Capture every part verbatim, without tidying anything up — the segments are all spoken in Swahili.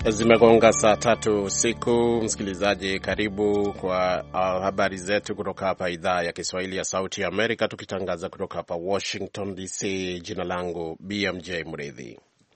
Zimegonga saa tatu usiku. Msikilizaji, karibu kwa uh, habari zetu kutoka hapa idhaa ya Kiswahili ya Sauti ya Amerika, tukitangaza kutoka hapa Washington D C. Jina langu B M J Mridhi.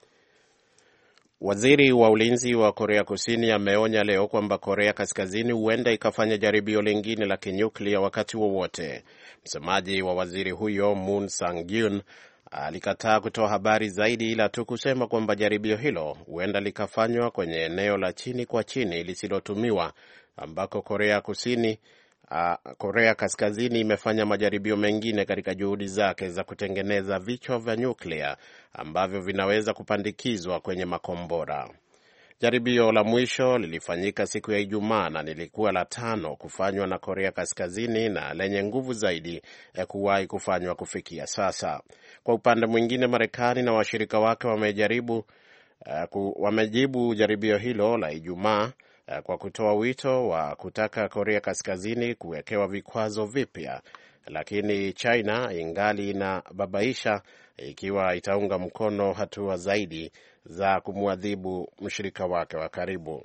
Waziri wa ulinzi wa Korea Kusini ameonya leo kwamba Korea Kaskazini huenda ikafanya jaribio lingine la kinyuklia wakati wowote. Msemaji wa waziri huyo Moon Sang-gyun alikataa kutoa habari zaidi, ila tu kusema kwamba jaribio hilo huenda likafanywa kwenye eneo la chini kwa chini lisilotumiwa, ambako Korea Kusini uh, Korea Kaskazini imefanya majaribio mengine katika juhudi zake za kutengeneza vichwa vya nyuklia ambavyo vinaweza kupandikizwa kwenye makombora. Jaribio la mwisho lilifanyika siku ya Ijumaa na lilikuwa la tano kufanywa na Korea Kaskazini na lenye nguvu zaidi ya kuwahi kufanywa kufikia sasa. Kwa upande mwingine, Marekani na washirika wake wamejaribu uh, ku, wamejibu jaribio hilo la Ijumaa uh, kwa kutoa wito wa kutaka Korea Kaskazini kuwekewa vikwazo vipya, lakini China ingali inababaisha ikiwa itaunga mkono hatua zaidi za kumwadhibu mshirika wake wa karibu.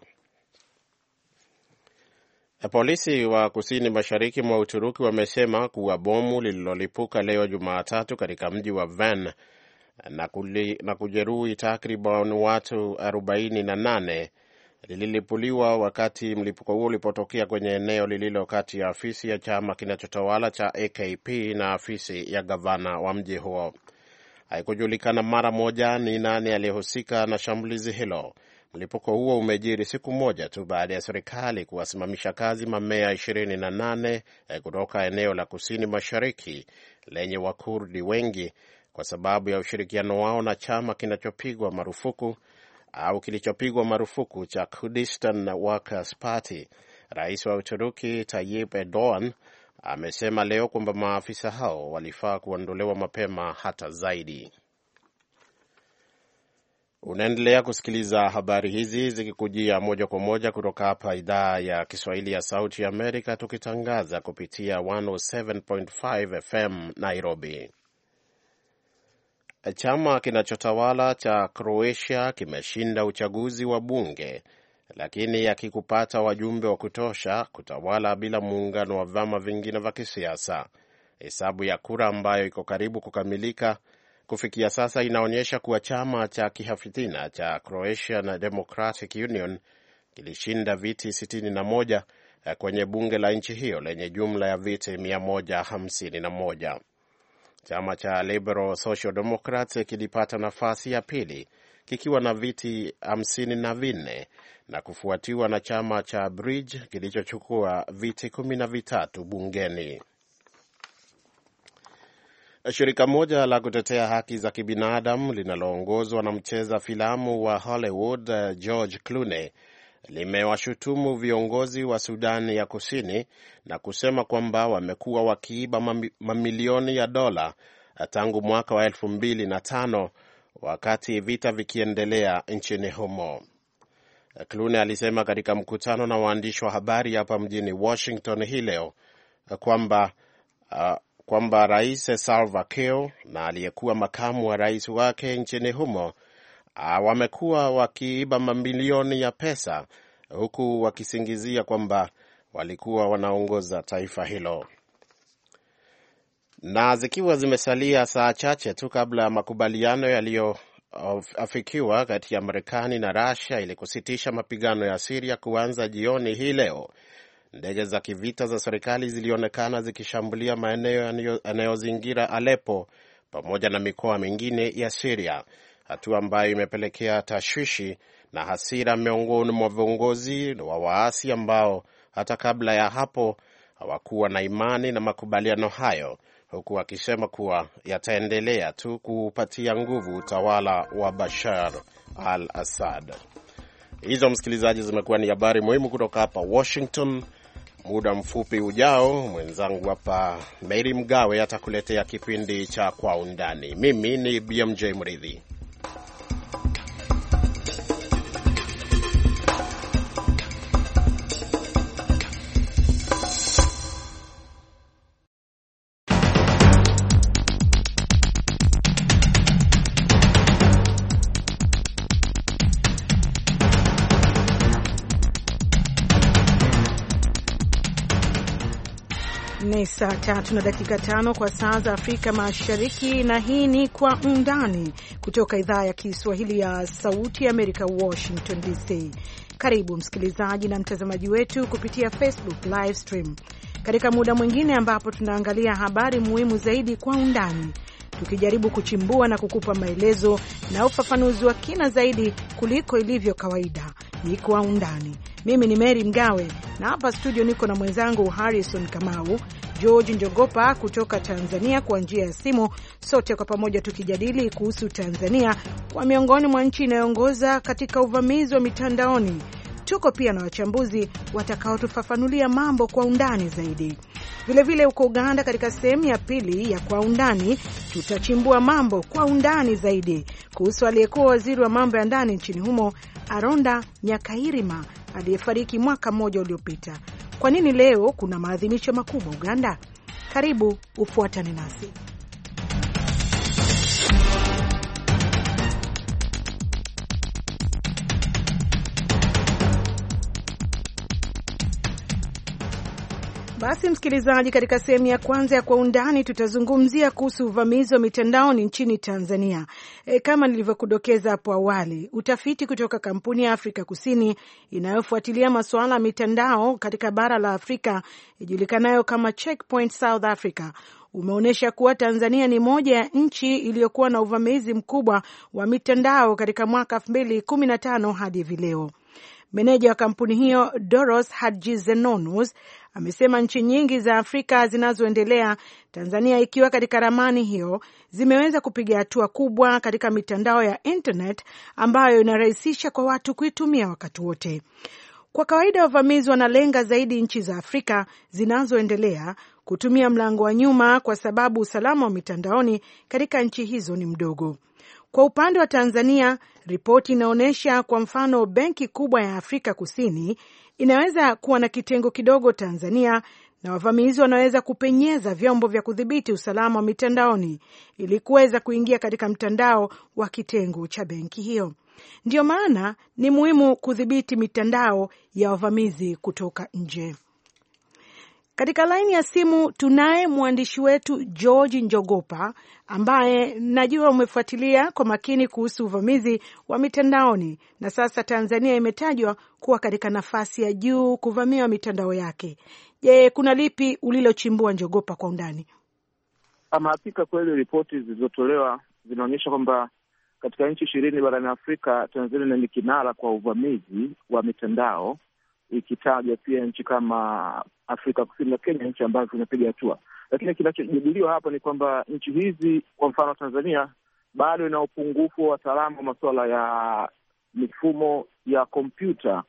Polisi wa kusini mashariki mwa Uturuki wamesema kuwa bomu lililolipuka leo Jumatatu katika mji wa Van na, na kujeruhi takriban watu arobaini na nane lililipuliwa wakati mlipuko huo ulipotokea kwenye eneo lililo kati ya afisi ya chama kinachotawala cha A K P na afisi ya gavana wa mji huo. Haikujulikana mara moja ni nani aliyehusika na shambulizi hilo. Mlipuko huo umejiri siku moja tu baada ya serikali kuwasimamisha kazi mamea ishirini na nane kutoka eneo la kusini mashariki lenye Wakurdi wengi kwa sababu ya ushirikiano wao na chama kinachopigwa marufuku au kilichopigwa marufuku cha Kurdistan Workers Party. Rais wa Uturuki Tayyip Erdogan amesema leo kwamba maafisa hao walifaa kuondolewa mapema hata zaidi. Unaendelea kusikiliza habari hizi zikikujia moja kwa moja kutoka hapa idhaa ya Kiswahili ya Sauti ya Amerika, tukitangaza kupitia mia saba nukta tano F M Nairobi. Chama kinachotawala cha Croatia kimeshinda uchaguzi wa bunge, lakini yakikupata wajumbe wa kutosha kutawala bila muungano wa vyama vingine vya kisiasa. Hesabu ya kura ambayo iko karibu kukamilika kufikia sasa inaonyesha kuwa chama cha kihafidhina cha Croatian Democratic Union kilishinda viti sitini na moja kwenye bunge la nchi hiyo lenye jumla ya viti mia moja hamsini na moja. Chama cha Liberal Social Democrats kilipata nafasi ya pili kikiwa na viti hamsini na vinne na kufuatiwa na chama cha Bridge kilichochukua viti kumi na vitatu bungeni. Shirika moja la kutetea haki za kibinadamu linaloongozwa na mcheza filamu wa Hollywood George Clooney limewashutumu viongozi wa Sudan ya Kusini na kusema kwamba wamekuwa wakiiba mamilioni ya dola tangu mwaka wa elfu mbili na tano wakati vita vikiendelea nchini humo. Clooney alisema katika mkutano na waandishi wa habari hapa mjini Washington hii leo kwamba uh, kwamba Rais Salva Kiir na aliyekuwa makamu wa rais wake nchini humo uh, wamekuwa wakiiba mamilioni ya pesa huku wakisingizia kwamba walikuwa wanaongoza taifa hilo. Na zikiwa zimesalia saa chache tu kabla ya makubaliano yaliyoafikiwa kati ya Marekani na Russia ili kusitisha mapigano ya Syria kuanza jioni hii leo, ndege za kivita za serikali zilionekana zikishambulia maeneo yanayozingira Aleppo pamoja na mikoa mingine ya Syria, hatua ambayo imepelekea tashwishi na hasira miongoni mwa viongozi wa waasi ambao hata kabla ya hapo hawakuwa na imani na makubaliano hayo, huku akisema kuwa yataendelea tu kupatia nguvu utawala wa Bashar al-Assad. Hizo, msikilizaji, zimekuwa ni habari muhimu kutoka hapa Washington. Muda mfupi ujao mwenzangu hapa Mary Mgawe atakuletea kipindi cha Kwa Undani. Mimi ni B M J Mridhi. Ni saa tatu na dakika tano kwa saa za Afrika Mashariki, na hii ni Kwa Undani kutoka idhaa ya Kiswahili ya Sauti ya Amerika, Washington D C. Karibu msikilizaji na mtazamaji wetu kupitia Facebook live stream katika muda mwingine ambapo tunaangalia habari muhimu zaidi kwa undani, tukijaribu kuchimbua na kukupa maelezo na ufafanuzi wa kina zaidi kuliko ilivyo kawaida. Ni Kwa Undani. Mimi ni Mary Mgawe na hapa studio niko na mwenzangu Harrison Kamau, George Njogopa kutoka Tanzania kwa njia ya simu, sote kwa pamoja tukijadili kuhusu Tanzania kwa miongoni mwa nchi inayoongoza katika uvamizi wa mitandaoni. Tuko pia na wachambuzi watakaotufafanulia mambo kwa undani zaidi. Vile vile uko Uganda, katika sehemu ya pili ya Kwa Undani tutachimbua mambo kwa undani zaidi kuhusu aliyekuwa waziri wa mambo ya ndani nchini humo Aronda Nyakairima aliyefariki mwaka mmoja uliopita. Kwa nini leo kuna maadhimisho makubwa Uganda? Karibu ufuatane nasi. Basi msikilizaji, katika sehemu ya kwanza ya Kwa Undani tutazungumzia kuhusu uvamizi wa mitandaoni nchini Tanzania. E, kama nilivyokudokeza hapo awali, utafiti kutoka kampuni ya Afrika Kusini inayofuatilia masuala ya mitandao katika bara la Afrika ijulikanayo kama Checkpoint South Africa umeonyesha kuwa Tanzania ni moja ya nchi iliyokuwa na uvamizi mkubwa wa mitandao katika mwaka elfu mbili kumi na tano hadi hivi leo. Meneja wa kampuni hiyo Doros Hadjizenonus amesema nchi nyingi za Afrika zinazoendelea, Tanzania ikiwa katika ramani hiyo, zimeweza kupiga hatua kubwa katika mitandao ya internet ambayo inarahisisha kwa watu kuitumia wakati wote. Kwa kawaida wavamizi wanalenga zaidi nchi za Afrika zinazoendelea kutumia mlango wa nyuma kwa sababu usalama wa mitandaoni katika nchi hizo ni mdogo. Kwa upande wa Tanzania, ripoti inaonyesha kwa mfano benki kubwa ya Afrika Kusini inaweza kuwa na kitengo kidogo Tanzania, na wavamizi wanaweza kupenyeza vyombo vya kudhibiti usalama wa mitandaoni ili kuweza kuingia katika mtandao wa kitengo cha benki hiyo. Ndiyo maana ni muhimu kudhibiti mitandao ya wavamizi kutoka nje. Katika laini ya simu tunaye mwandishi wetu George Njogopa ambaye najua umefuatilia kwa makini kuhusu uvamizi wa mitandaoni, na sasa Tanzania imetajwa kuwa katika nafasi ya juu kuvamia mitandao yake. Je, kuna lipi ulilochimbua Njogopa kwa undani? Ama hakika kweli ripoti zilizotolewa zinaonyesha kwamba katika nchi ishirini barani Afrika, Tanzania ni kinara kwa uvamizi wa mitandao, ikitaja pia nchi kama Afrika Kusini na Kenya, nchi ambazo zinapiga hatua. Lakini kinachojadiliwa hapa ni kwamba nchi hizi, kwa mfano Tanzania, bado ina upungufu wa wataalamu wa masuala ya mifumo ya kompyuta.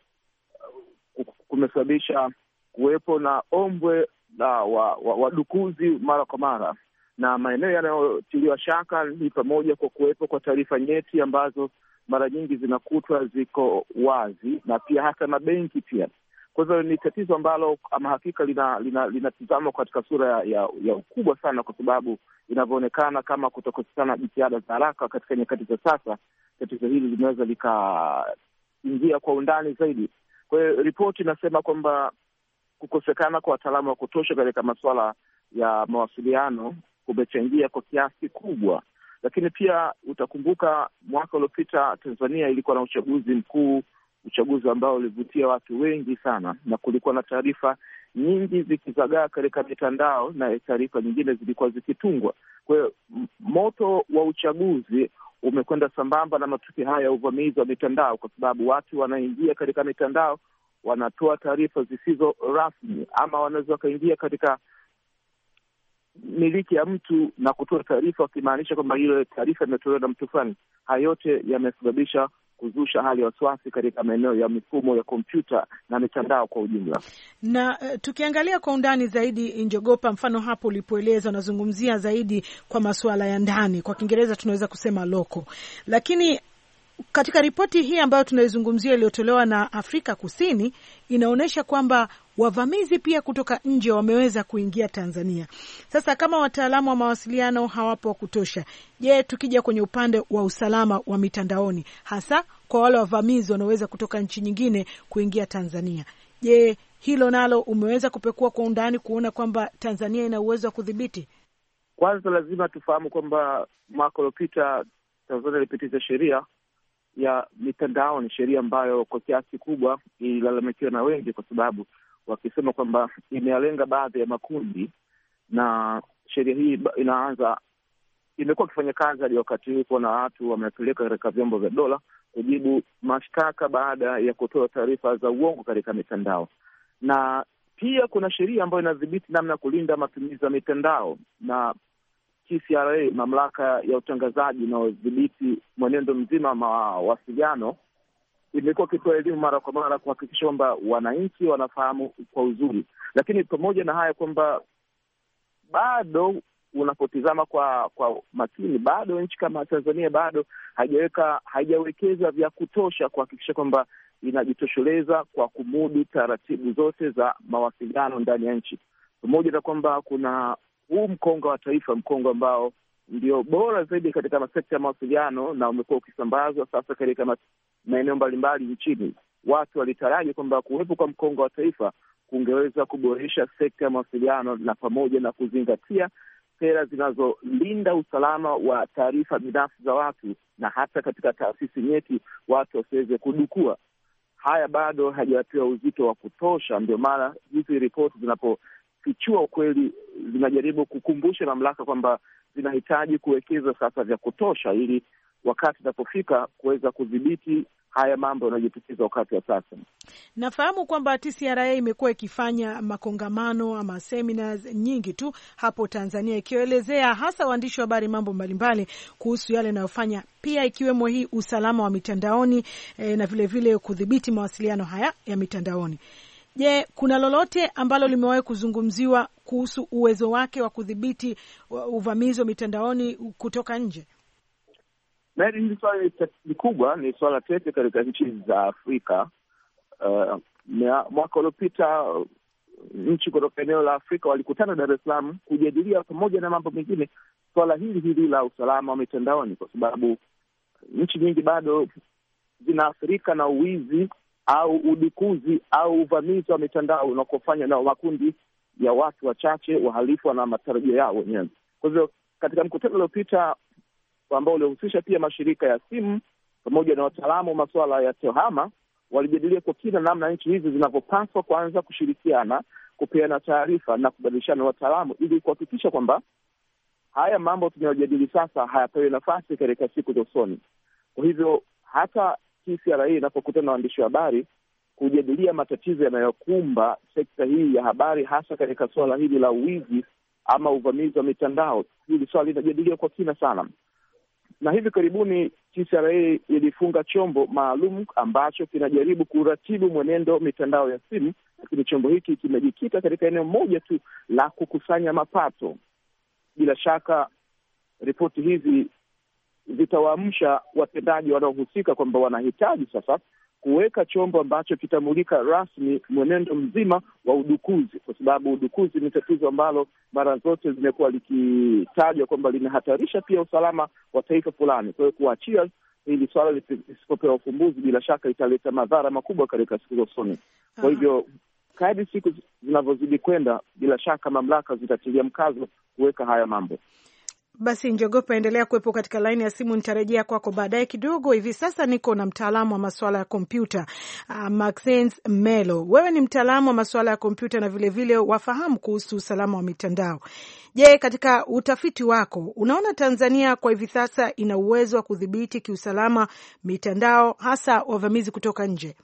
Kumesababisha kuwepo na ombwe la wadukuzi wa, wa mara kwa mara, na maeneo yanayotiliwa shaka ni pamoja kwa kuwepo kwa taarifa nyeti ambazo mara nyingi zinakutwa ziko wazi, na pia hata mabenki pia. Kwa hivyo ni tatizo ambalo ama hakika linatizama lina, lina katika sura ya, ya, ya ukubwa sana, kwa sababu inavyoonekana kama kutokosekana jitihada za haraka katika nyakati za sasa, tatizo hili linaweza likaingia kwa undani zaidi. Kwa hiyo ripoti inasema kwamba kukosekana kwa wataalamu wa kutosha katika masuala ya mawasiliano kumechangia kwa kiasi kubwa. Lakini pia utakumbuka mwaka uliopita Tanzania ilikuwa na uchaguzi mkuu, uchaguzi ambao ulivutia watu wengi sana, na kulikuwa na taarifa nyingi zikizagaa katika mitandao na taarifa nyingine zilikuwa zikitungwa. Kwa hiyo moto wa uchaguzi umekwenda sambamba na matukio haya ya uvamizi wa mitandao, kwa sababu watu wanaingia katika mitandao, wanatoa taarifa zisizo rasmi, ama wanaweza wakaingia katika miliki ya mtu na kutoa taarifa wakimaanisha kwamba ile taarifa imetolewa na mtu fulani. Haya yote yamesababisha kuzusha hali ya wasiwasi katika maeneo ya mifumo ya kompyuta na mitandao kwa ujumla. Na uh, tukiangalia kwa undani zaidi Njogopa, mfano hapo ulipoeleza unazungumzia zaidi kwa masuala ya ndani, kwa Kiingereza tunaweza kusema local. Lakini katika ripoti hii ambayo tunaizungumzia iliyotolewa na Afrika Kusini inaonyesha kwamba wavamizi pia kutoka nje wameweza kuingia Tanzania. Sasa kama wataalamu wa mawasiliano hawapo wa kutosha, je, tukija kwenye upande wa usalama wa mitandaoni, hasa kwa wale wavamizi wanaweza kutoka nchi nyingine kuingia Tanzania, je, hilo nalo umeweza kupekua kwa undani kuona kwamba Tanzania ina uwezo wa kudhibiti? Kwanza lazima tufahamu kwamba mwaka uliopita Tanzania ilipitisha sheria ya mitandao. Ni sheria ambayo kwa kiasi kikubwa ililalamikiwa na wengi, kwa sababu wakisema kwamba imealenga baadhi ya makundi, na sheria hii inaanza imekuwa ikifanya kazi hadi wakati huu. Kuna watu wamepeleka katika vyombo vya dola kujibu mashtaka baada ya kutoa taarifa za uongo katika mitandao. Na pia kuna sheria ambayo inadhibiti namna ya kulinda matumizi ya mitandao, na T C R A, mamlaka ya utangazaji na udhibiti mwenendo mzima wa mawasiliano, imekuwa ikitoa elimu mara kwa mara kuhakikisha kwamba wananchi wanafahamu kwa uzuri. Lakini pamoja na haya kwamba bado unapotizama kwa kwa makini, bado nchi kama Tanzania bado haijaweka haijawekeza vya kutosha kuhakikisha kwamba inajitosheleza kwa kumudu taratibu zote za mawasiliano ndani ya nchi, pamoja na kwamba kuna huu mkongo wa taifa, mkongo ambao ndio bora zaidi katika sekta ya mawasiliano na umekuwa ukisambazwa sasa katika maeneo mbalimbali nchini. Watu walitaraji kwamba kuwepo kwa mkongo wa taifa kungeweza kuboresha sekta ya mawasiliano na pamoja na kuzingatia sera zinazolinda usalama wa taarifa binafsi za watu, na hata katika taasisi nyeti watu wasiweze kudukua. Haya bado hajapewa uzito wa kutosha. Ndio maana hizi ripoti zinapofichua ukweli zinajaribu kukumbusha mamlaka kwamba zinahitaji kuwekeza sasa vya kutosha, ili wakati unapofika kuweza kudhibiti haya mambo yanayojitokeza wakati wa sasa. Nafahamu kwamba T C R A imekuwa ikifanya makongamano ama seminars nyingi tu hapo Tanzania, ikielezea hasa waandishi wa habari mambo mbalimbali kuhusu yale yanayofanya, pia ikiwemo hii usalama wa mitandaoni e, na vile vile kudhibiti mawasiliano haya ya mitandaoni. Je, kuna lolote ambalo limewahi kuzungumziwa kuhusu uwezo wake wa kudhibiti uvamizi wa mitandaoni kutoka nje? Na hili swali ni kubwa, ni swala tete katika nchi za Afrika. Uh, mwaka uliopita nchi kutoka eneo la Afrika walikutana Dar es Salaam kujadilia pamoja na mambo mengine swala hili hili la usalama wa mitandaoni, kwa sababu nchi nyingi bado zinaathirika na uwizi au udukuzi au uvamizi wa mitandao unakofanywa na makundi ya watu wachache wahalifu na matarajio yao wenyewe. Kwa hivyo katika mkutano uliopita ambao ulihusisha pia mashirika ya simu pamoja na wataalamu wa masuala ya tehama, walijadilia kwa kina namna nchi hizi zinavyopaswa kuanza kushirikiana, kupeana taarifa na kubadilishana wataalamu, ili kuhakikisha kwamba haya mambo tunayojadili sasa hayapewi nafasi katika siku za usoni. Kwa hivyo hata T C R A inapokutana na waandishi wa habari kujadilia matatizo yanayokumba sekta hii ya habari, hasa katika suala hili la uwizi ama uvamizi wa mitandao, hili swali linajadiliwa kwa kina sana. Na hivi karibuni T C R A ilifunga chombo maalum ambacho kinajaribu kuratibu mwenendo mitandao ya simu, lakini chombo hiki kimejikita katika eneo moja tu la kukusanya mapato. Bila shaka ripoti hizi zitawaamsha watendaji wanaohusika kwamba wanahitaji sasa kuweka chombo ambacho kitamulika rasmi mwenendo mzima wa udukuzi, kwa sababu udukuzi ni tatizo ambalo mara zote zimekuwa likitajwa kwamba linahatarisha pia usalama wa taifa fulani. Kwa hiyo kuachia hili swala lisipopewa ufumbuzi, bila shaka italeta madhara makubwa katika siku za usoni. Kwa hivyo kadri siku zinavyozidi kwenda, bila shaka mamlaka zitatilia mkazo kuweka haya mambo. Basi Njogopa, endelea kuwepo katika laini ya simu, nitarejea kwako baadaye kidogo. Hivi sasa niko na mtaalamu wa masuala ya kompyuta uh, Maxence Melo. Wewe ni mtaalamu wa masuala ya kompyuta na vile vile wafahamu kuhusu usalama wa mitandao. Je, katika utafiti wako unaona Tanzania kwa hivi sasa ina uwezo wa kudhibiti kiusalama mitandao, hasa wavamizi kutoka nje?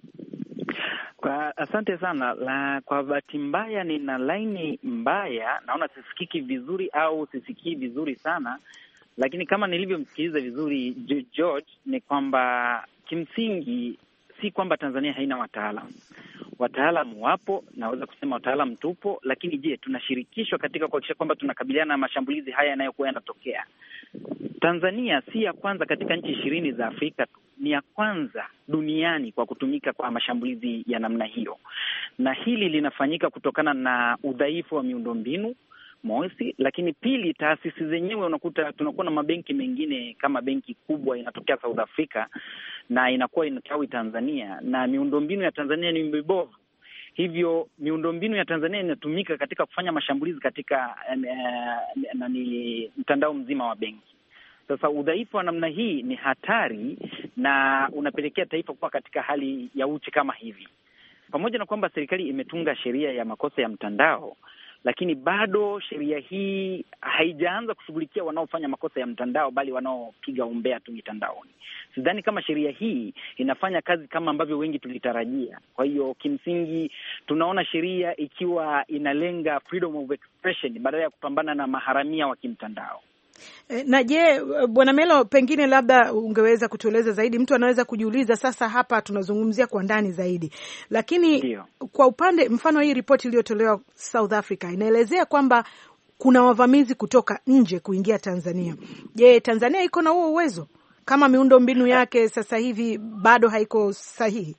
Kwa asante sana. La, kwa bahati mbaya nina laini mbaya, naona sisikiki vizuri au sisikii vizuri sana, lakini kama nilivyomsikiliza vizuri George ni kwamba kimsingi si kwamba Tanzania haina wataalamu. Wataalamu wapo, naweza kusema wataalamu tupo, lakini je, tunashirikishwa katika kuhakikisha kwamba tunakabiliana na mashambulizi haya yanayokuwa yanatokea? Tanzania si ya kwanza katika nchi ishirini za Afrika tu, ni ya kwanza duniani kwa kutumika kwa mashambulizi ya namna hiyo, na hili linafanyika kutokana na udhaifu wa miundombinu mosi, lakini pili, taasisi zenyewe unakuta tunakuwa na mabenki mengine kama benki kubwa inatokea South Africa na inakuwa inatawi Tanzania, na miundombinu ya Tanzania ni mibovu. Hivyo miundombinu ya Tanzania inatumika katika kufanya mashambulizi katika uh, nani mtandao mzima wa benki. Sasa udhaifu wa namna hii ni hatari na unapelekea taifa kuwa katika hali ya uchi kama hivi. Pamoja na kwamba serikali imetunga sheria ya makosa ya mtandao, lakini bado sheria hii haijaanza kushughulikia wanaofanya makosa ya mtandao, bali wanaopiga umbea tu mitandaoni. Sidhani kama sheria hii inafanya kazi kama ambavyo wengi tulitarajia. Kwa hiyo kimsingi tunaona sheria ikiwa inalenga freedom of expression badala ya kupambana na maharamia wa kimtandao. Na je, Bwana Melo, pengine labda ungeweza kutueleza zaidi. Mtu anaweza kujiuliza sasa, hapa tunazungumzia kwa ndani zaidi, lakini Dio. Kwa upande mfano, hii ripoti iliyotolewa South Africa inaelezea kwamba kuna wavamizi kutoka nje kuingia Tanzania. Je, Tanzania iko na huo uwezo kama miundo mbinu yake sasa hivi bado haiko sahihi?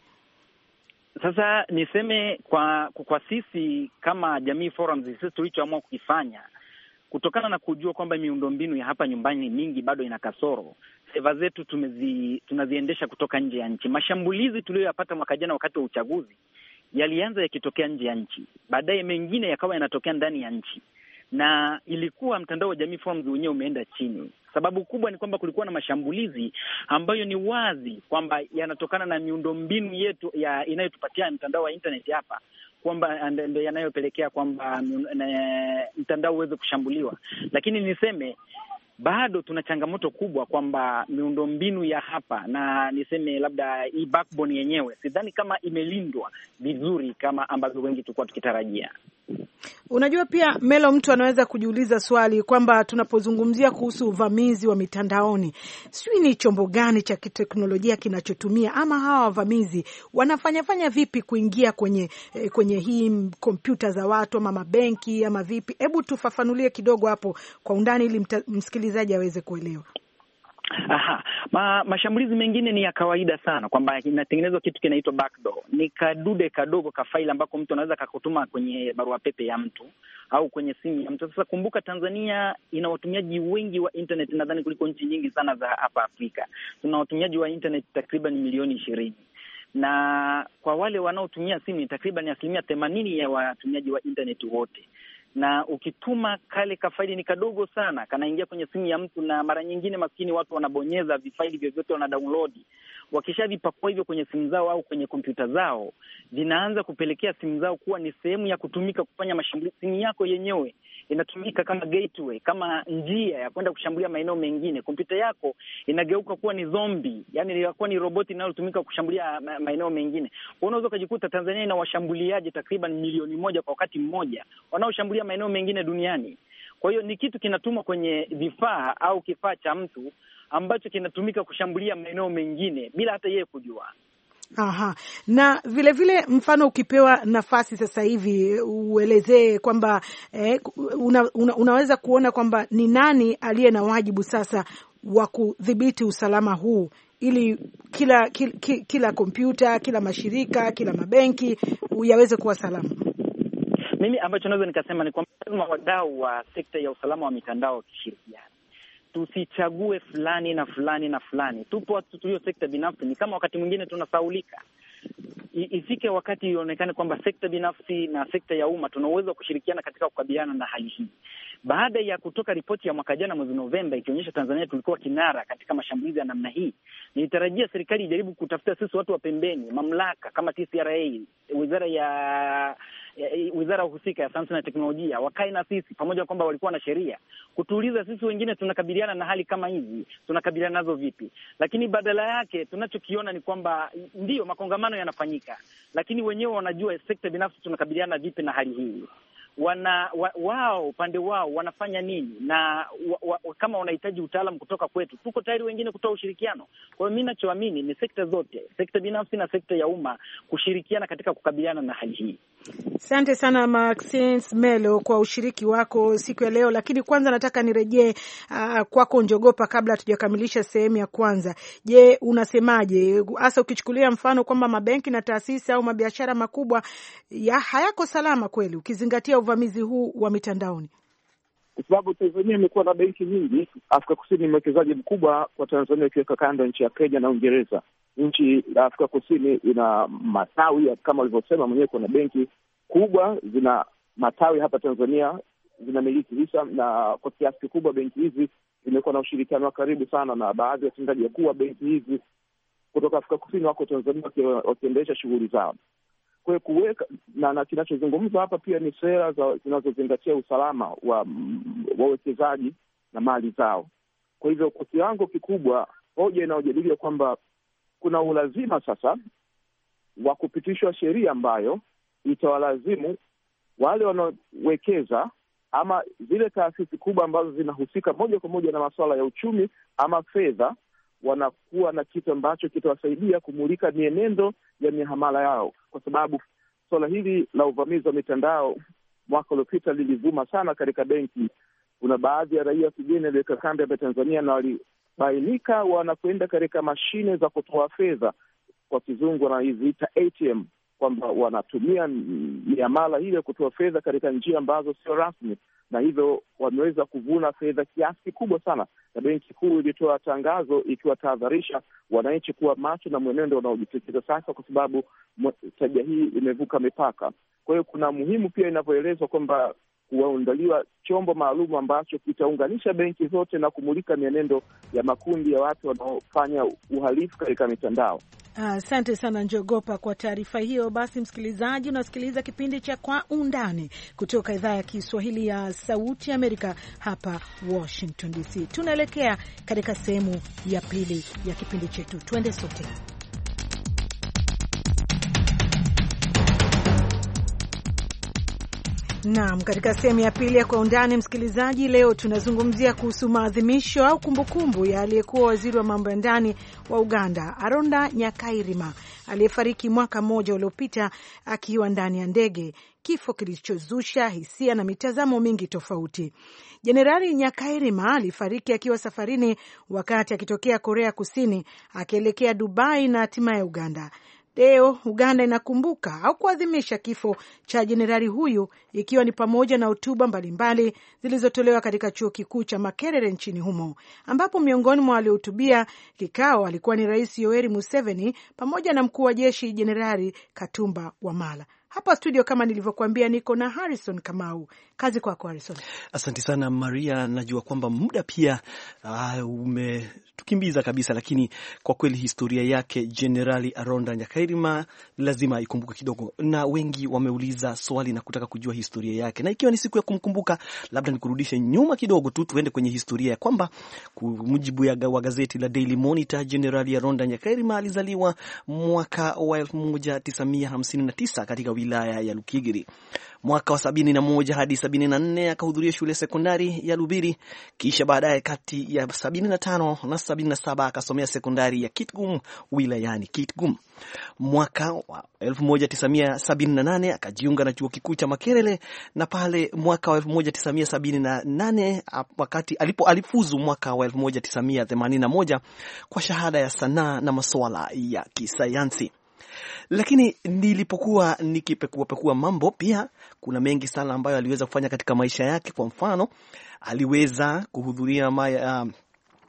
Sasa niseme kwa kwa sisi kama Jamii Forums, sisi tulichoamua kukifanya kutokana na kujua kwamba miundombinu ya hapa nyumbani mingi bado ina kasoro, seva zetu tumezi, tunaziendesha kutoka nje ya nchi. Mashambulizi tuliyoyapata mwaka jana wakati wa uchaguzi yalianza yakitokea nje ya nchi, baadaye mengine yakawa yanatokea ndani ya nchi, na ilikuwa mtandao wa Jamii Forums wenyewe umeenda chini. Sababu kubwa ni kwamba kulikuwa na mashambulizi ambayo ni wazi kwamba yanatokana na miundombinu yetu ya inayotupatia mtandao wa internet hapa, kwamba ndio yanayopelekea kwamba mtandao uweze kushambuliwa. Lakini niseme bado tuna changamoto kubwa kwamba miundombinu ya hapa, na niseme labda hii backbone yenyewe sidhani kama imelindwa vizuri kama ambavyo wengi tulikuwa tukitarajia. Unajua pia Melo, mtu anaweza kujiuliza swali kwamba tunapozungumzia kuhusu uvamizi wa mitandaoni, sijui ni chombo gani cha kiteknolojia kinachotumia, ama hawa wavamizi wanafanya fanya vipi kuingia kwenye eh, kwenye hii kompyuta za watu ama mabenki ama vipi? Hebu tufafanulie kidogo hapo kwa undani ili msikilizaji aweze kuelewa. Aha, ma, mashambulizi mengine ni ya kawaida sana kwamba inatengenezwa kitu kinaitwa backdoor. Ni kadude kadogo ka faili ambako mtu anaweza kakutuma kwenye barua pepe ya mtu au kwenye simu ya mtu. Sasa kumbuka, Tanzania ina watumiaji wengi wa internet nadhani kuliko nchi nyingi sana za hapa Afrika. Tuna watumiaji wa internet takriban milioni ishirini. Na kwa wale wanaotumia simu takriban asilimia themanini ya watumiaji wa internet wote. Na ukituma kale kafaili ni kadogo sana, kanaingia kwenye simu ya mtu, na mara nyingine maskini watu wanabonyeza vifaili vyovyote, wana download. Wakishavipakua hivyo kwenye simu zao au kwenye kompyuta zao, vinaanza kupelekea simu zao kuwa ni sehemu ya kutumika kufanya mashambulizi. Simu yako yenyewe inatumika kama gateway, kama njia ya kwenda kushambulia maeneo mengine. Kompyuta yako inageuka kuwa ni zombie, yani inakuwa ni roboti inayotumika kushambulia maeneo mengine. Unaweza kujikuta Tanzania ina washambuliaji takriban milioni moja kwa wakati mmoja wanaoshambulia maeneo mengine duniani. Kwa hiyo ni kitu kinatumwa kwenye vifaa au kifaa cha mtu ambacho kinatumika kushambulia maeneo mengine bila hata yeye kujua. Aha. Na vile vile mfano ukipewa nafasi sasa hivi uelezee kwamba eh, una, una, unaweza kuona kwamba ni nani aliye na wajibu sasa wa kudhibiti usalama huu ili kila kila, kila kompyuta, kila mashirika, kila mabenki yaweze kuwa salama. Mimi ambacho naweza nikasema ni kwamba lazima wadau wa sekta ya usalama wa mitandao wakishirikiana. Tusichague fulani na fulani na fulani. Tupo watu tulio sekta binafsi, ni kama wakati mwingine tunasaulika. Ifike wakati ionekane kwamba sekta binafsi na sekta ya umma tuna uwezo wa kushirikiana katika kukabiliana na hali hii. Baada ya kutoka ripoti ya mwaka jana mwezi Novemba ikionyesha Tanzania tulikuwa kinara katika mashambulizi ya namna hii, nilitarajia serikali ijaribu kutafuta sisi watu wa pembeni, mamlaka kama T C R A, wizara ya wizara husika ya sayansi na teknolojia, wakae na sisi pamoja, kwamba walikuwa na sheria kutuuliza sisi wengine tunakabiliana na hali kama hizi, tunakabiliana nazo vipi. Lakini badala yake tunachokiona ni kwamba ndio makongamano yanafanyika, lakini wenyewe wanajua sekta binafsi tunakabiliana vipi na hali hii. Wana wa, wao upande wao wanafanya nini, na wa, wa, kama wanahitaji utaalamu kutoka kwetu, tuko tayari wengine kutoa ushirikiano. Kwa hiyo mimi ninachoamini ni sekta zote, sekta binafsi na sekta ya umma, kushirikiana katika kukabiliana na hali hii. Asante sana Maxine Melo kwa ushiriki wako siku ya leo, lakini kwanza nataka nirejee uh, kwako Njogopa kabla hatujakamilisha sehemu ya kwanza. Je, unasemaje hasa ukichukulia mfano kwamba mabenki na taasisi au mabiashara makubwa ya hayako salama kweli ukizingatia uvamizi huu wa mitandaoni? kwa sababu Tanzania imekuwa na benki nyingi. Afrika Kusini ni mwekezaji mkubwa kwa Tanzania, ikiweka kando nchi ya Kenya na Uingereza. Nchi ya Afrika Kusini ina matawi kama walivyosema mwenyewe, kuna benki kubwa zina matawi hapa Tanzania, zinamiliki hisa, na kwa kiasi kikubwa benki hizi zimekuwa na ushirikiano wa karibu sana na baadhi ya watendaji wakuu wa benki hizi kutoka Afrika Kusini wako Tanzania wakiendesha shughuli zao. Kwa hiyo kuweka na, na kinachozungumzwa hapa pia ni sera zinazozingatia usalama wa wawekezaji na mali zao. Kwa hivyo kwa kiwango kikubwa hoja inayojadiliwa kwamba kuna ulazima sasa wa kupitishwa sheria ambayo itawalazimu wale wanaowekeza ama zile taasisi kubwa ambazo zinahusika moja kwa moja na masuala ya uchumi ama fedha, wanakuwa na kitu ambacho kitawasaidia kumulika mienendo ya mihamala yao, kwa sababu suala hili la uvamizi wa mitandao mwaka uliopita lilivuma sana katika benki. Kuna baadhi ya raia kigeni waliweka kambi hapa Tanzania na walibainika wanakwenda katika mashine za kutoa fedha, kwa kizungu wanaziita A T M, kwamba wanatumia miamala ile kutoa fedha katika njia ambazo sio rasmi, na hivyo wameweza kuvuna fedha kiasi kikubwa sana. Na benki kuu ilitoa tangazo ikiwatahadharisha wananchi kuwa macho na mwenendo unaojitokeza sasa, kwa sababu tabia hii imevuka mipaka. Kwa hiyo kuna muhimu pia inavyoelezwa kwamba kuandaliwa chombo maalum ambacho kitaunganisha benki zote na kumulika mienendo ya makundi ya watu wanaofanya uhalifu katika mitandao. Asante uh, sana Njogopa kwa taarifa hiyo. Basi msikilizaji, unasikiliza kipindi cha Kwa Undani kutoka idhaa ya Kiswahili ya Sauti Amerika hapa Washington D C. Tunaelekea katika sehemu ya pili ya kipindi chetu. Twende sote. Naam, katika sehemu ya pili ya Kwa Undani, msikilizaji, leo tunazungumzia kuhusu maadhimisho au kumbukumbu ya aliyekuwa waziri wa mambo ya ndani wa Uganda, Aronda Nyakairima, aliyefariki mwaka mmoja uliopita akiwa ndani ya ndege, kifo kilichozusha hisia na mitazamo mingi tofauti. Jenerali Nyakairima alifariki akiwa safarini wakati akitokea Korea Kusini akielekea Dubai na hatimaye Uganda. Leo Uganda inakumbuka au kuadhimisha kifo cha jenerali huyu, ikiwa ni pamoja na hotuba mbalimbali zilizotolewa katika chuo kikuu cha Makerere nchini humo, ambapo miongoni mwa waliohutubia kikao alikuwa ni Rais Yoweri Museveni pamoja na mkuu wa jeshi Jenerali Katumba Wamala. Hapa studio kama nilivyokuambia niko na Harrison Kamau. Kazi kwako Harrison. Asante sana Maria, najua kwamba muda pia uh, umetukimbiza kabisa, lakini kwa kweli historia yake Generali Aronda Nyakairima lazima ikumbuke kidogo, na wengi wameuliza swali na kutaka kujua historia yake, na ikiwa ni siku ya kumkumbuka, labda nikurudishe nyuma kidogo tu tuende kwenye historia ya kwamba kwa mujibu wa gazeti la Daily Monitor, Generali Aronda Nyakairima alizaliwa mwaka wa elfu moja tisa mia hamsini na tisa katika wilaya ya Lukigiri. Mwaka wa sabini na moja hadi sabini na nne akahudhuria shule sekondari ya Lubiri, kisha baadaye kati ya sabini na tano na sabini na saba akasomea sekondari ya Kitgum wilayani Kitgum. Mwaka wa elfu moja tisa mia sabini na nane akajiunga na chuo kikuu cha Makerere, na pale mwaka wa elfu moja tisa mia sabini na nane wakati alipo alifuzu mwaka wa elfu moja tisa mia themanini na moja kwa shahada ya sanaa na masuala ya kisayansi. Lakini nilipokuwa nikipekua pekua mambo, pia kuna mengi sana ambayo aliweza kufanya katika maisha yake. Kwa mfano, aliweza kuhudhuria maya, uh,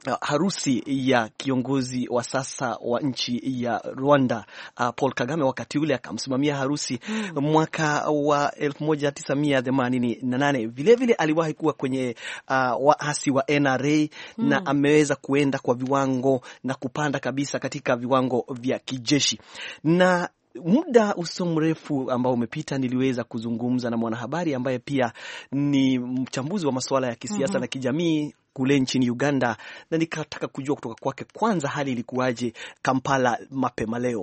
harusi ya kiongozi wa sasa wa nchi ya Rwanda, uh, Paul Kagame. Wakati ule akamsimamia harusi mm. mwaka wa elfu moja tisa mia themanini na nane. Vile vile aliwahi kuwa kwenye uh, waasi wa N R A mm. na ameweza kuenda kwa viwango na kupanda kabisa katika viwango vya kijeshi. Na muda usio mrefu ambao umepita niliweza kuzungumza na mwanahabari ambaye pia ni mchambuzi wa masuala ya kisiasa mm-hmm. na kijamii kule nchini Uganda, na nikataka kujua kutoka kwake kwanza hali ilikuwaje Kampala mapema leo.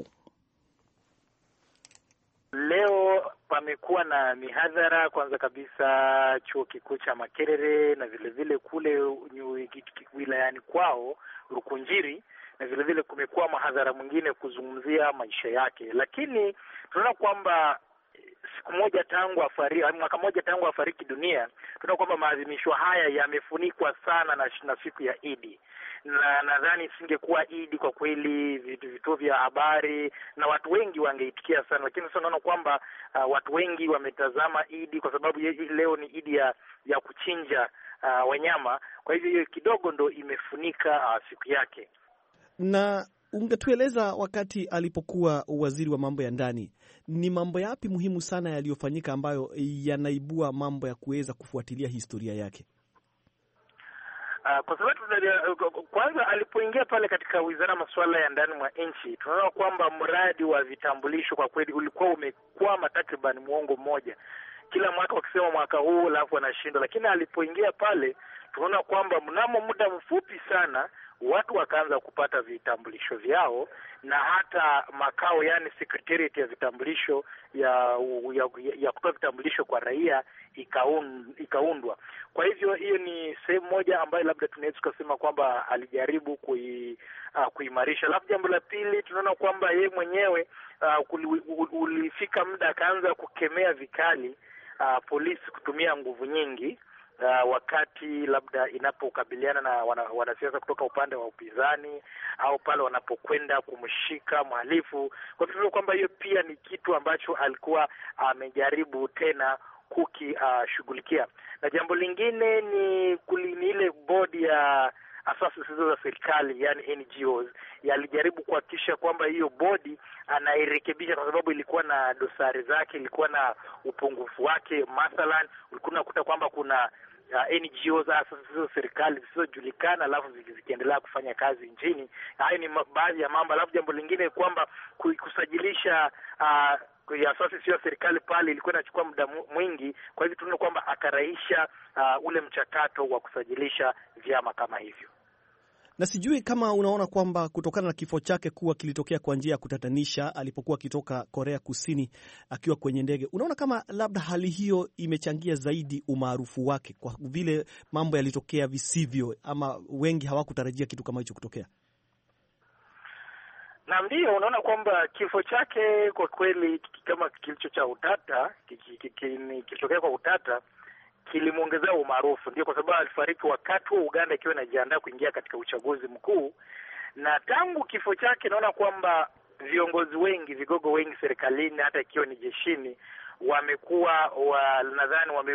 Leo pamekuwa na mihadhara, kwanza kabisa chuo kikuu cha Makerere na vile vile kule wilayani kwao Rukunjiri, na vile vile kumekuwa mahadhara mwingine kuzungumzia maisha yake. Lakini tunaona kwamba siku moja tangu afariki, mwaka mmoja tangu afariki dunia, tunaona kwamba maadhimisho haya yamefunikwa sana na, na siku ya Idi, na nadhani singekuwa Idi kwa kweli vituo vya habari na watu wengi wangeitikia sana, lakini sasa naona kwamba uh, watu wengi wametazama Idi kwa sababu leo ni Idi ya, ya kuchinja uh, wanyama. Kwa hivyo hiyo kidogo ndo imefunika uh, siku yake. Na ungetueleza wakati alipokuwa waziri wa mambo ya ndani, ni mambo yapi muhimu sana yaliyofanyika ambayo yanaibua mambo ya kuweza kufuatilia historia yake? Uh, kwa sababu kwanza alipoingia pale katika wizara ya masuala ya ndani mwa nchi, tunaona kwamba mradi wa vitambulisho kwa kweli ulikuwa umekwama takriban muongo mmoja. Kila mwaka wakisema mwaka huu alafu wanashindwa, lakini alipoingia pale tunaona kwamba mnamo muda mfupi sana watu wakaanza kupata vitambulisho vyao, na hata makao yani secretariat ya vitambulisho ya ya, ya kutoa vitambulisho kwa raia ikaun, ikaundwa. Kwa hivyo hiyo ni sehemu moja ambayo labda tunaweza kusema kwamba alijaribu kui, uh, kuimarisha. Alafu jambo la pili tunaona kwamba yeye mwenyewe uh, ulifika muda akaanza kukemea vikali uh, polisi kutumia nguvu nyingi Uh, wakati labda inapokabiliana na wana, wanasiasa kutoka upande wa upinzani au pale wanapokwenda kumshika mhalifu. Kwa hivyo kwamba hiyo pia ni kitu ambacho alikuwa amejaribu uh, tena kukishughulikia. Uh, na jambo lingine ni, ni ile bodi ya asasi zisizo za serikali yani N G Os, yalijaribu kuhakikisha kwamba hiyo bodi anairekebisha kwa sababu ilikuwa na dosari zake, ilikuwa na upungufu wake. Mathalan ulikuwa unakuta kwamba kuna uh, N G Os asasi zisizo za serikali zisizojulikana alafu zikiendelea kufanya kazi nchini. Hayo ni baadhi ya mambo. Alafu jambo lingine kwamba kusajilisha uh, ya asasi sio serikali pale ilikuwa inachukua muda mwingi. Kwa hivyo tunaona kwamba akarahisha uh, ule mchakato wa kusajilisha vyama kama hivyo. Na sijui kama unaona kwamba kutokana na kifo chake kuwa kilitokea kwa njia ya kutatanisha alipokuwa akitoka Korea Kusini akiwa kwenye ndege, unaona kama labda hali hiyo imechangia zaidi umaarufu wake kwa vile mambo yalitokea visivyo ama wengi hawakutarajia kitu kama hicho kutokea? Na ndio unaona kwamba kifo chake kwa kweli kama kilicho cha utata, kilitokea kwa utata, kilimuongezea umaarufu. Ndio kwa sababu alifariki wakati wa Uganda ikiwa inajiandaa kuingia katika uchaguzi mkuu, na tangu kifo chake naona kwamba viongozi wengi, vigogo wengi serikalini hata ikiwa ni jeshini wamekuwa wa, nadhani wame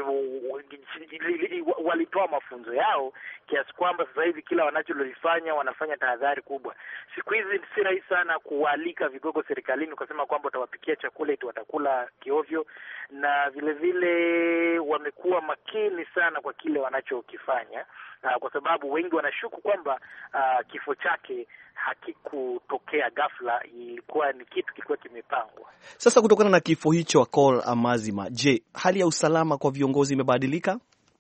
walitoa mafunzo yao kiasi kwamba sasa hivi kila wanacholifanya wanafanya tahadhari kubwa. Siku hizi si rahisi sana kualika vigogo serikalini ukasema kwamba utawapikia chakula eti watakula kiovyo, na vile vile wamekuwa makini sana kwa kile wanachokifanya, uh, kwa sababu wengi wanashuku kwamba uh, kifo chake hakikutokea ghafla, ilikuwa ni kitu kilikuwa kimepangwa. Sasa kutokana na kifo hicho Col Amazima, je, hali ya usalama kwa viongozi imebadilika?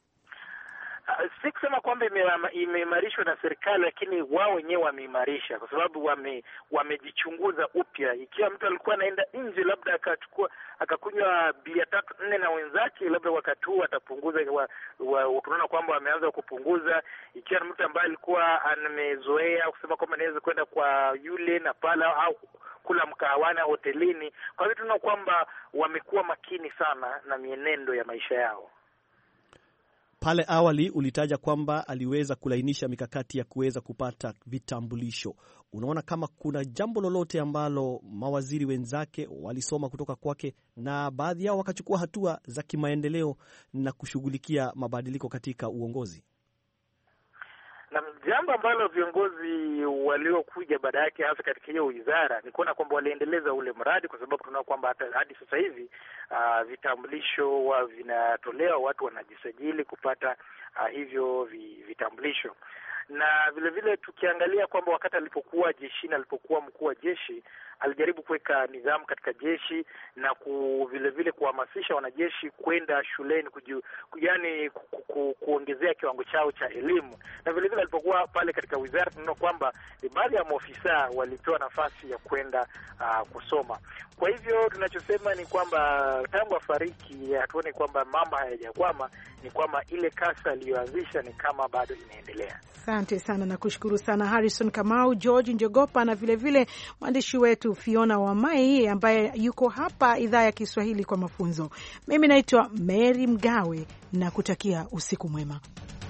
Uh, si kusema kwamba imeimarishwa na serikali, lakini wao wenyewe wameimarisha kwa sababu wame wamejichunguza upya. Ikiwa mtu alikuwa anaenda nje labda akachukua akakunywa bia tatu nne na wenzake, labda wakati huu atapunguza. Tunaona kwamba wameanza kupunguza. Ikiwa mtu ambaye alikuwa amezoea kusema kwamba anaweza kwenda kwa yule na pala au kula mkahawani au hotelini, kwa hivyo tunaona kwamba wamekuwa makini sana na mienendo ya maisha yao. Pale awali ulitaja kwamba aliweza kulainisha mikakati ya kuweza kupata vitambulisho. Unaona kama kuna jambo lolote ambalo mawaziri wenzake walisoma kutoka kwake na baadhi yao wakachukua hatua za kimaendeleo na kushughulikia mabadiliko katika uongozi? Na jambo ambalo viongozi waliokuja baada yake hasa katika hiyo wizara ni kuona kwamba waliendeleza ule mradi, kwa sababu tunaona kwamba hata hadi sasa hivi uh, vitambulisho wa vinatolewa, watu wanajisajili kupata uh, hivyo vitambulisho. Na vile vile tukiangalia kwamba wakati alipokuwa jeshini, alipokuwa mkuu wa jeshi, alijaribu kuweka nidhamu katika jeshi na ku, vile vile kuhamasisha wanajeshi kwenda shuleni kuju, yaani ku, ku, kuongezea kiwango chao cha elimu. Na vile vile alipokuwa pale katika wizara, tunaona kwamba baadhi ya maofisa walipewa nafasi ya kwenda uh, kusoma. Kwa hivyo tunachosema ni kwamba tangu afariki hatuoni kwamba mambo hayajakwama, ni kwamba ile kasi aliyoanzisha ni kama bado inaendelea. Asante sana. sana, nakushukuru sana Harrison Kamau, George Njogopa na vilevile mwandishi wetu Fiona Wamai ambaye yuko hapa idhaa ya Kiswahili kwa mafunzo. Mimi naitwa Mary Mgawe na kutakia usiku mwema.